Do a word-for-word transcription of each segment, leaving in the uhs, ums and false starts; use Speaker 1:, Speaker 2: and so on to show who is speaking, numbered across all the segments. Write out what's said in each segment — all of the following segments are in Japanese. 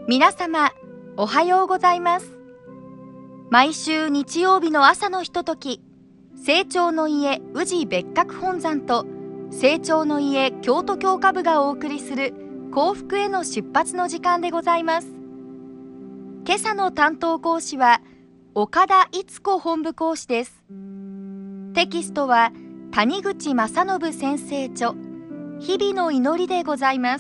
Speaker 1: 皆様、おはようございます。毎週日曜日の朝のひととき、成長の家宇治別格本山と成長の家京都教科部がお送りする幸福への出発の時間でございます。今朝の担当講師は岡田逸子本部講師です。テキストは谷口正信先生著、日々の祈りでございます。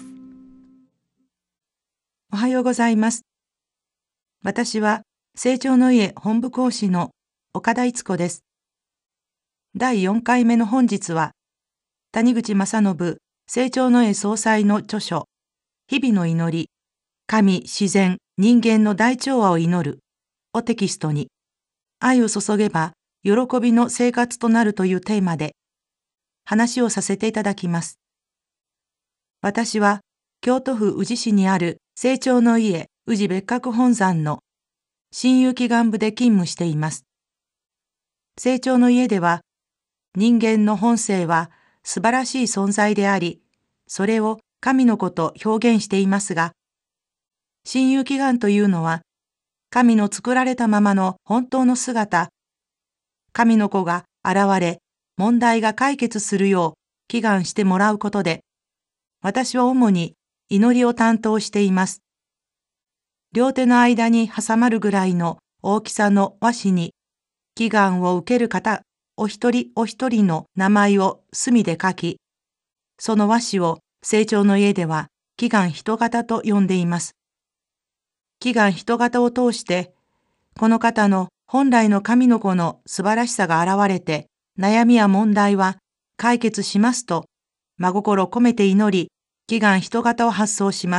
Speaker 2: おはようございます。私は成長の家本部講師の岡田逸子です。だいよんかいめの本日は、谷口正信成長の家総裁の著書、日々の祈り、神、自然、人間の大調和を祈るをテキストに、愛を注げば喜びの生活となるというテーマで話をさせていただきます。私は京都府宇治市にある成長の家宇治別格本山の親友祈願部で勤務しています。成長の家では、人間の本性は素晴らしい存在であり、それを神の子と表現していますが、親友祈願というのは、神の作られたままの本当の姿、神の子が現れ、問題が解決するよう祈願してもらうことで、私は主に祈りを担当しています。両手の間に挟まるぐらいの大きさの和紙に、祈願を受ける方、お一人お一人の名前を墨で書き、その和紙を成長の家では祈願人形と呼んでいます。祈願人形を通して、この方の本来の神の子の素晴らしさが現れて、悩みや問題は解決しますと、真心込めて祈り、祈願人形を発送します。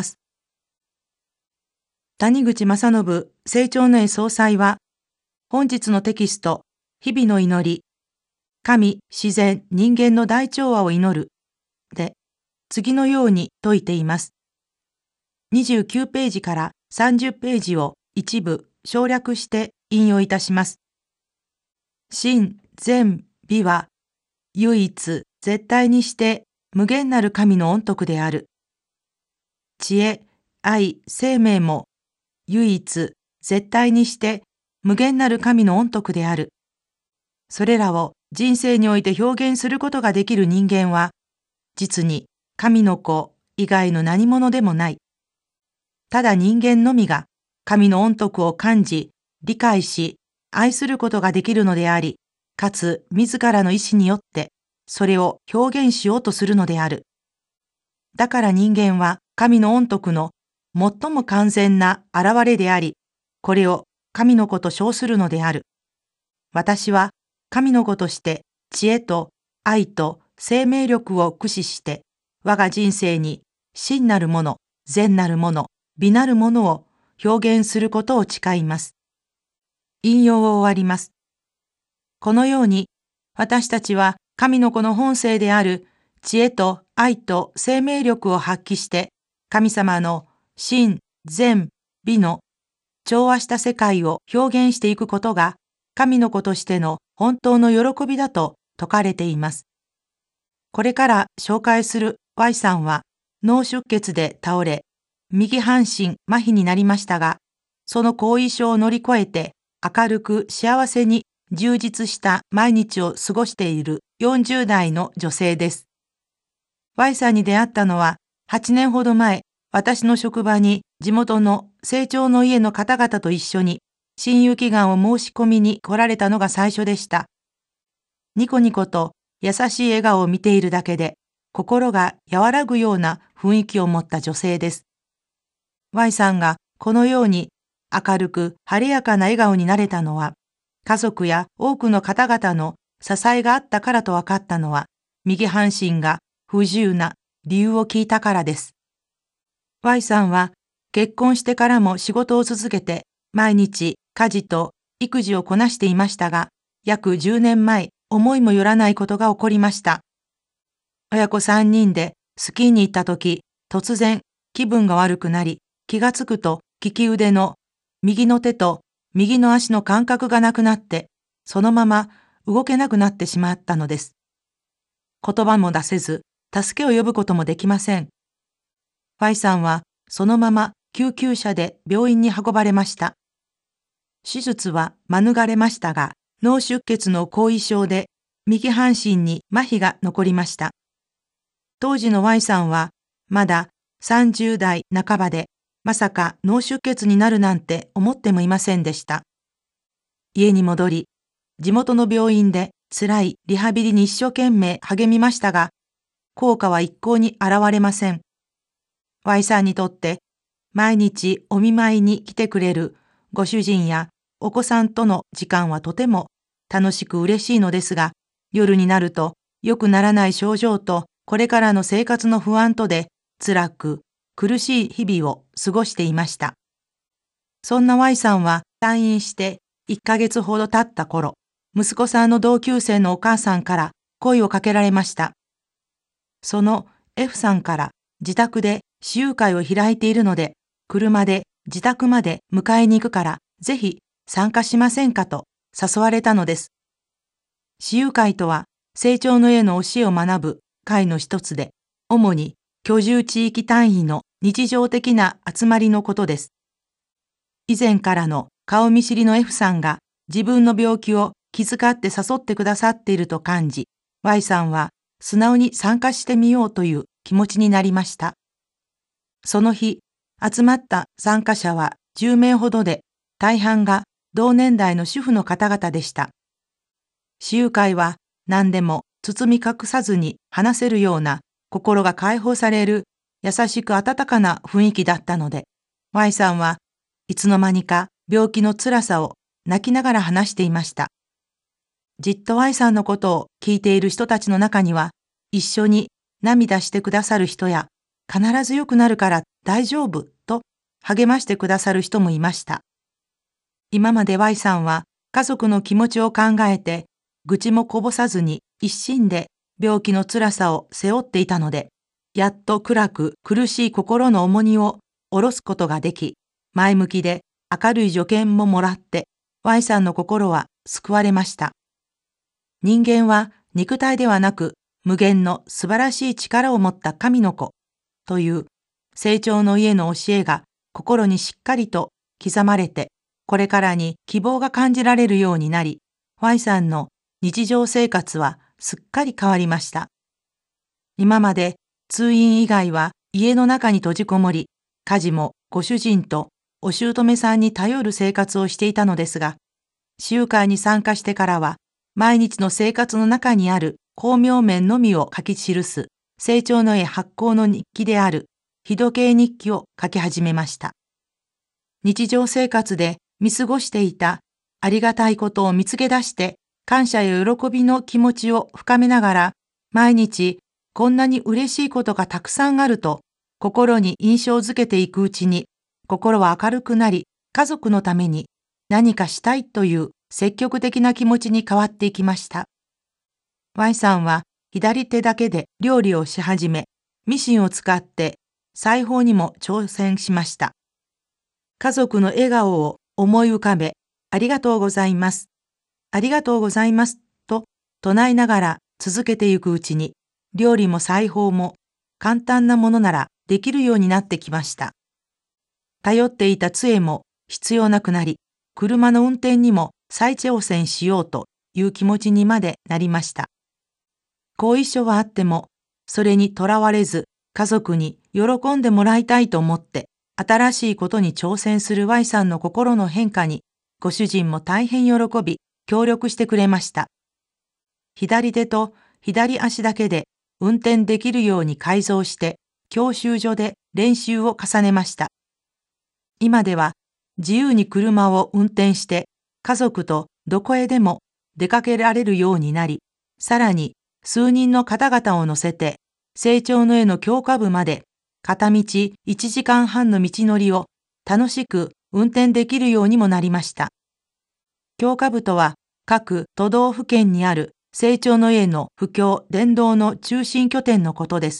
Speaker 2: 谷口正信成長の家総裁は、本日のテキスト、日々の祈り、神、自然、人間の大調和を祈るで、次のように説いています。にじゅうきゅうページからさんじゅうページを一部省略して引用いたします。真、善、美は、唯一、絶対にして無限なる神の恩徳である。知恵、愛、生命も、唯一、絶対にして無限なる神の恩徳である。それらを人生において表現することができる人間は、実に神の子以外の何者でもない。ただ人間のみが神の恩徳を感じ、理解し、愛することができるのであり、かつ自らの意志によってそれを表現しようとするのである。だから人間は神の恩徳の最も完全な現れであり、これを神の子と称するのである。私は神の子として知恵と愛と生命力を駆使して、我が人生に真なるもの、善なるもの、美なるものを表現することを誓います。引用を終わります。このように、私たちは神の子の本性である知恵と愛と生命力を発揮して、神様の真、善、美の調和した世界を表現していくことが、神の子としての本当の喜びだと説かれています。これから紹介する Y さんは脳出血で倒れ、右半身麻痺になりましたが、その後遺症を乗り越えて明るく幸せに充実した毎日を過ごしているよんじゅう代の女性です。Y さんに出会ったのははちねんほど前、私の職場に地元の成長の家の方々と一緒に親友祈願を申し込みに来られたのが最初でした。ニコニコと優しい笑顔を見ているだけで心が和らぐような雰囲気を持った女性です。Y さんがこのように明るく晴れやかな笑顔になれたのは、家族や多くの方々の支えがあったからと分かったのは、右半身が不自由な理由を聞いたからです。Y さんは結婚してからも仕事を続けて、毎日家事と育児をこなしていましたが、約じゅうねんまえ、思いもよらないことが起こりました。親子さんにんでスキーに行ったとき、突然気分が悪くなり、気がつくと利き腕の右の手と右の足の感覚がなくなって、そのまま動けなくなってしまったのです。言葉も出せず、助けを呼ぶこともできません。Y さんはそのまま救急車で病院に運ばれました。手術は免れましたが、脳出血の後遺症で右半身に麻痺が残りました。当時の Y さんはまださんじゅうだいなかばで、まさか脳出血になるなんて思ってもいませんでした。家に戻り、地元の病院で辛いリハビリに一生懸命励みましたが、効果は一向に現れません。Y さんにとって毎日お見舞いに来てくれるご主人やお子さんとの時間はとても楽しく嬉しいのですが、夜になると良くならない症状とこれからの生活の不安とで辛く苦しい日々を過ごしていました。そんな Y さんは退院していっかげつほど経った頃、息子さんの同級生のお母さんから声をかけられました。その F さんから自宅で私有会を開いているので、車で自宅まで迎えに行くからぜひ参加しませんかと誘われたのです。私有会とは成長の家の教えを学ぶ会の一つで、主に居住地域単位の日常的な集まりのことです。以前からの顔見知りの F さんが自分の病気を気遣って誘ってくださっていると感じ、Y さんは素直に参加してみようという気持ちになりました。その日、集まった参加者はじゅうめいほどで、大半が同年代の主婦の方々でした。私有会は何でも包み隠さずに話せるような心が解放される優しく温かな雰囲気だったので、Y さんはいつの間にか病気の辛さを泣きながら話していました。じっと Y さんのことを聞いている人たちの中には、一緒に涙してくださる人や、必ず良くなるから大丈夫と励ましてくださる人もいました。今まで Y さんは家族の気持ちを考えて、愚痴もこぼさずに一心で病気の辛さを背負っていたので、やっと暗く苦しい心の重荷を下ろすことができ、前向きで明るい助言ももらって、Y さんの心は救われました。人間は肉体ではなく、無限の素晴らしい力を持った神の子という成長の家の教えが心にしっかりと刻まれて、これからに希望が感じられるようになり、Y さんの日常生活はすっかり変わりました。今まで通院以外は家の中に閉じこもり、家事もご主人とお姑さんに頼る生活をしていたのですが、私有会に参加してからは、毎日の生活の中にある巧妙面のみを書き記す成長の絵発行の日記である日時計日記を書き始めました。日常生活で見過ごしていたありがたいことを見つけ出して感謝や喜びの気持ちを深めながら、毎日こんなに嬉しいことがたくさんあると心に印象づけていくうちに、心は明るくなり、家族のために何かしたいという積極的な気持ちに変わっていきました。Y さんは左手だけで料理をし始め、ミシンを使って裁縫にも挑戦しました。家族の笑顔を思い浮かべ、ありがとうございます。ありがとうございますと唱えながら続けていくうちに、料理も裁縫も簡単なものならできるようになってきました。頼っていた杖も必要なくなり、車の運転にも再挑戦しようという気持ちにまでなりました。後遺症はあっても、それにとらわれず、家族に喜んでもらいたいと思って、新しいことに挑戦する Y さんの心の変化に、ご主人も大変喜び、協力してくれました。左手と左足だけで運転できるように改造して、教習所で練習を重ねました。今では自由に車を運転して家族とどこへでも出かけられるようになり、さらに数人の方々を乗せて成長の絵の教科部まで片道いちじかんはんの道のりを楽しく運転できるようにもなりました。教科部とは各都道府県にある成長の絵の布教伝道の中心拠点のことです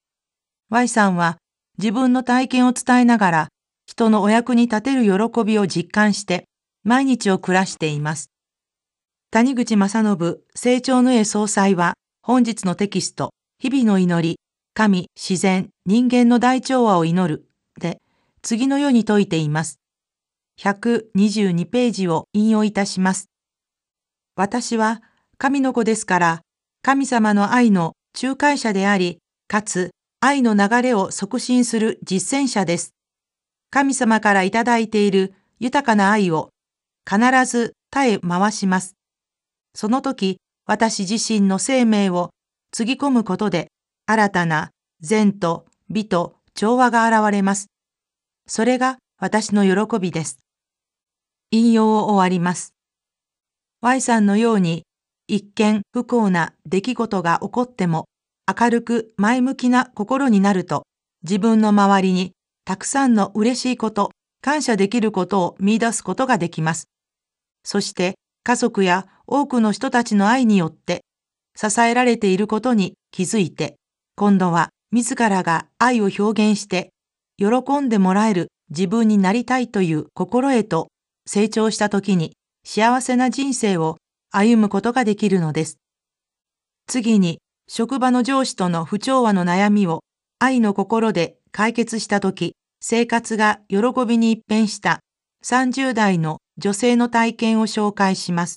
Speaker 2: 。Y さんは自分の体験を伝えながら人のお役に立てる喜びを実感して毎日を暮らしています。谷口正信成長の絵総裁は本日のテキスト、日々の祈り、神、自然、人間の大調和を祈るで次のように説いています。ひゃくにじゅうにページを引用いたします。私は神の子ですから、神様の愛の仲介者であり、かつ愛の流れを促進する実践者です。神様からいただいている豊かな愛を必ず絶え回します。その時、私自身の生命をつぎ込むことで、新たな善と美と調和が現れます。それが私の喜びです。引用を終わります。Y さんのように、一見不幸な出来事が起こっても、明るく前向きな心になると、自分の周りにたくさんの嬉しいこと、感謝できることを見出すことができます。そして家族や多くの人たちの愛によって支えられていることに気づいて、今度は自らが愛を表現して喜んでもらえる自分になりたいという心へと成長したときに幸せな人生を歩むことができるのです。次に、職場の上司との不調和の悩みを愛の心で解決したとき、生活が喜びに一変したさんじゅう代の女性の体験を紹介します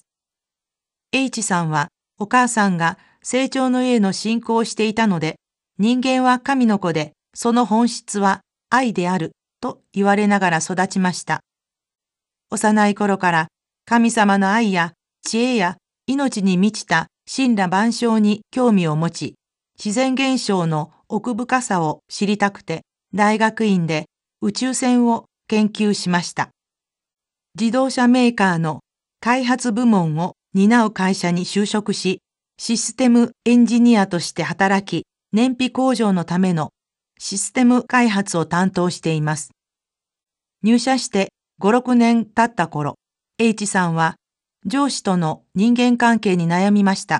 Speaker 2: 。H さんはお母さんが成長の家の信仰をしていたので、人間は神の子で、その本質は愛であると言われながら育ちました。幼い頃から神様の愛や知恵や命に満ちた神羅万象に興味を持ち、自然現象の奥深さを知りたくて、大学院で宇宙船を研究しました。自動車メーカーの開発部門を担う会社に就職し、システムエンジニアとして働き、燃費向上のためのシステム開発を担当しています。入社してご、ろくねん経った頃、H さんは上司との人間関係に悩みました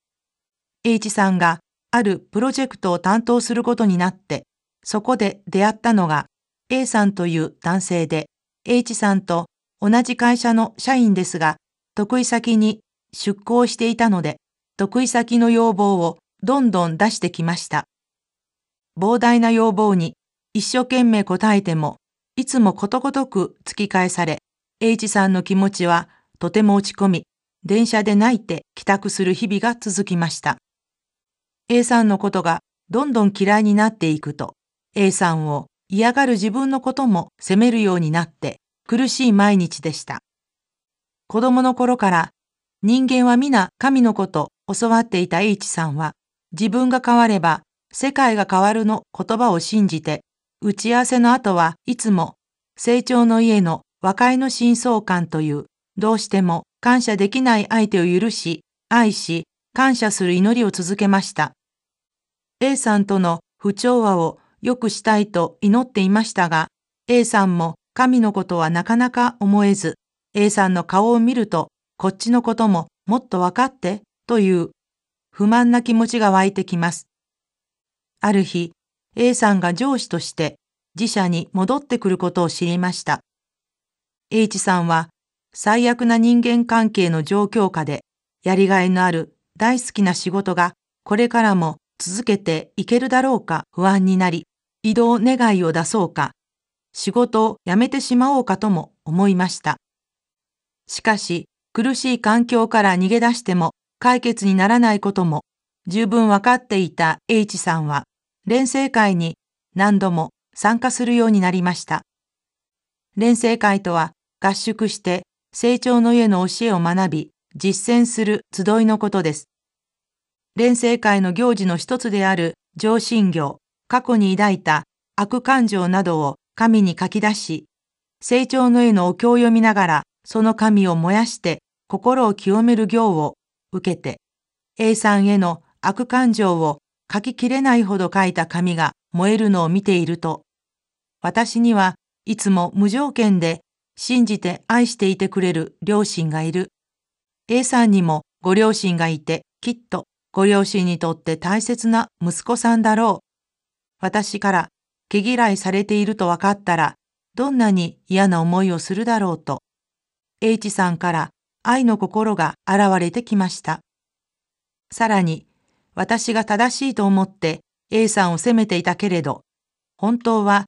Speaker 2: 。H さんがあるプロジェクトを担当することになって、そこで出会ったのが A さんという男性で、H さんと同じ会社の社員ですが、得意先に出向していたので、得意先の要望をどんどん出してきました。膨大な要望に一生懸命応えても、いつもことごとく突き返され、H さんの気持ちはとても落ち込み、電車で泣いて帰宅する日々が続きました。A さんのことがどんどん嫌いになっていくと、A さんを嫌がる自分のことも責めるようになって苦しい毎日でした。子供の頃から人間は皆神の子と教わっていた H さんは、自分が変われば世界が変わるの言葉を信じて、打ち合わせの後はいつも成長の家の和解の深層感というどうしても感謝できない相手を許し、愛し、感謝する祈りを続けました。A さんとの不調和を良くしたいと祈っていましたが、A さんも神のことはなかなか思えず、A さんの顔を見ると、こっちのことももっと分かってという不満な気持ちが湧いてきます。ある日、A さんが上司として自社に戻ってくることを知りました。H さんは最悪な人間関係の状況下で、やりがいのある大好きな仕事がこれからも続けていけるだろうか不安になり、異動願いを出そうか、仕事を辞めてしまおうかとも思いました。しかし、苦しい環境から逃げ出しても解決にならないことも十分わかっていた H さんは、錬成会に何度も参加するようになりました。錬成会とは合宿して成長の家の教えを学び、実践する集いのことです。錬成会の行事の一つである上信行、過去に抱いた悪感情などを紙に書き出し、成長の絵のお経を読みながら、その紙を燃やして心を清める行を受けて、A さんへの悪感情を書ききれないほど書いた紙が燃えるのを見ていると、私にはいつも無条件で信じて愛していてくれる両親がいる。A さんにもご両親がいて、きっとご両親にとって大切な息子さんだろう。私から毛嫌いされていると分かったら、どんなに嫌な思いをするだろうと、H さんから愛の心が現れてきました。さらに、私が正しいと思って A さんを責めていたけれど、本当は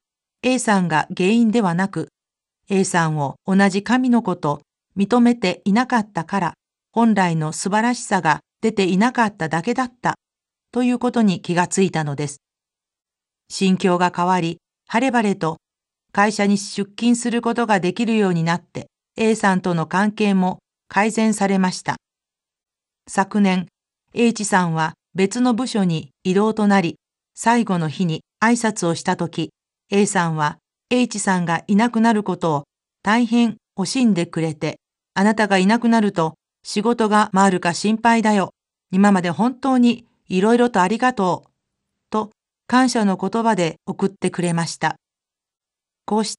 Speaker 2: A さんが原因ではなく、A さんを同じ神の子と認めていなかったから、本来の素晴らしさが出ていなかっただけだったということに気がついたのです。心境が変わり、晴れ晴れと会社に出勤することができるようになって、A さんとの関係も改善されました。昨年、H さんは別の部署に異動となり、最後の日に挨拶をしたとき、A さんは H さんがいなくなることを大変惜しんでくれて、あなたがいなくなると仕事が回るか心配だよ。今まで本当にいろいろとありがとう。と感謝の言葉で送ってくれました。こうして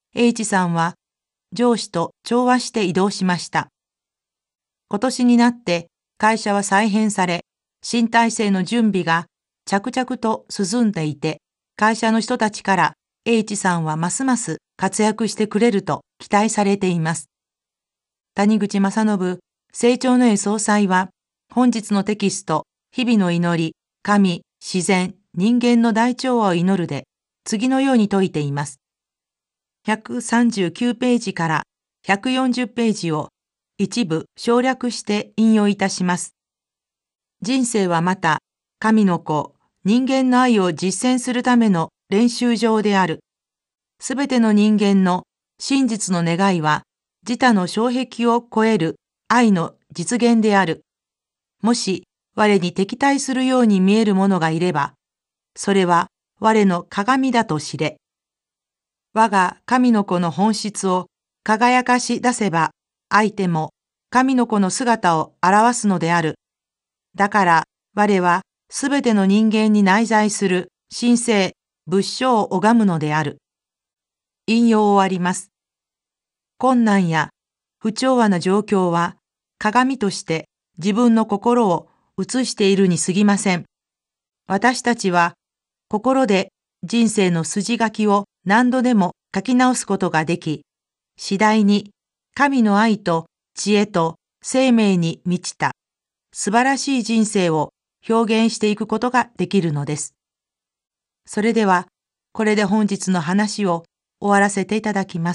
Speaker 2: H さんは上司と調和して移動しました。今年になって会社は再編され、新体制の準備が着々と進んでいて、会社の人たちから H さんはますます活躍してくれると期待されています。谷口正信成長の絵総裁は、本日のテキスト、日々の祈り、神、自然、人間の大調和を祈るで、次のように説いています。ひゃくさんじゅうきゅうページからひゃくよんじゅうページを一部省略して引用いたします。人生はまた、神の子、人間の愛を実践するための練習場である。すべての人間の真実の願いは、自他の障壁を超える愛の実現である。もし我に敵対するように見える者がいれば、それは我の鏡だと知れ。我が神の子の本質を輝かし出せば、相手も神の子の姿を表すのである。だから我はすべての人間に内在する神聖、仏性を拝むのである。引用終わります。困難や不調和な状況は鏡として自分の心を映しているに過ぎません。私たちは心で人生の筋書きを何度でも書き直すことができ、次第に神の愛と知恵と生命に満ちた素晴らしい人生を表現していくことができるのです。それでは、これで本日の話を終わらせていただきます。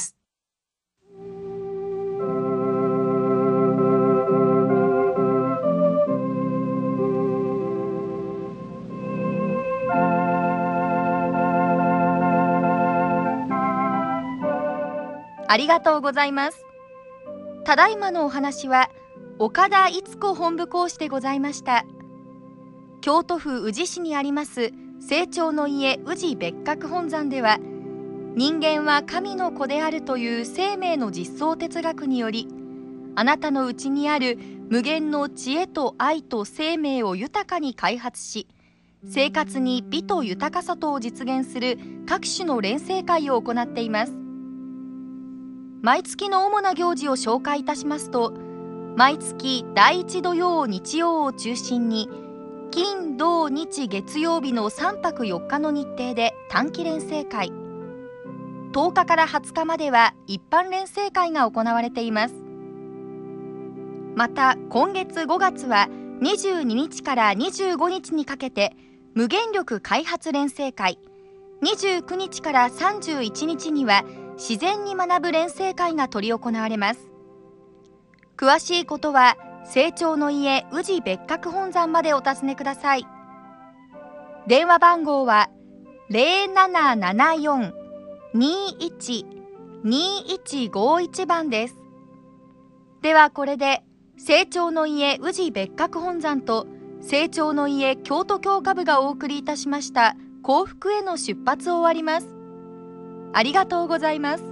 Speaker 1: ありがとうございます。ただいまのお話は岡田逸子本部講師でございました。京都府宇治市にあります成長の家宇治別格本山では、人間は神の子であるという生命の実相哲学により、あなたのうちにある無限の知恵と愛と生命を豊かに開発し、生活に美と豊かさとを実現する各種の錬成会を行っています。毎月の主な行事を紹介いたしますと、毎月だいいち土曜日曜を中心に金土日月曜日のさんぱくよっかの日程で短期錬成会、とおかからはつかまでは一般錬成会が行われています。また今月ごがつはにじゅうににちからにじゅうごにちにかけて無限力開発錬成会、にじゅうくにちからさんじゅういちにちには自然に学ぶ錬成会が執り行われます。詳しいことは成長の家宇治別格本山までお尋ねください。電話番号は ゼロななななよん にいち にいちごいち 番です。ではこれで成長の家宇治別格本山と成長の家京都教科部がお送りいたしました幸福への出発を終わります。ありがとうございます。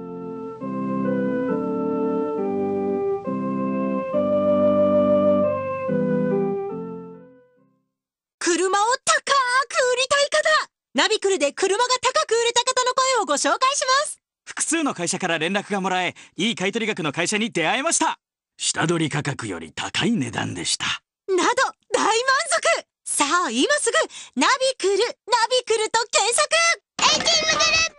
Speaker 3: 車を高く売りたい方、ナビクルで車が高く売れた方の声をご紹介します。
Speaker 4: 複数の会社から連絡がもらえ、いい買取額の会社に出会えました。下取り価格より高い値段でした。
Speaker 3: など大満足。さあ今すぐナビクルナビクルと検索。エンジンムグル